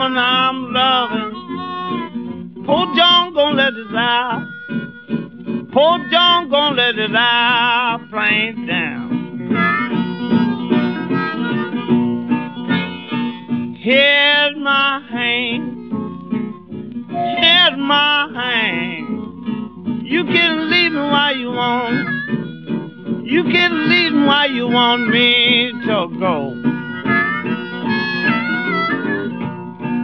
When I'm loving, poor John gonna let it out. Poor John gonna let it out, plain down. Here's my hand, here's my hand. You can leave me while you want. You can leave me while you want me to go.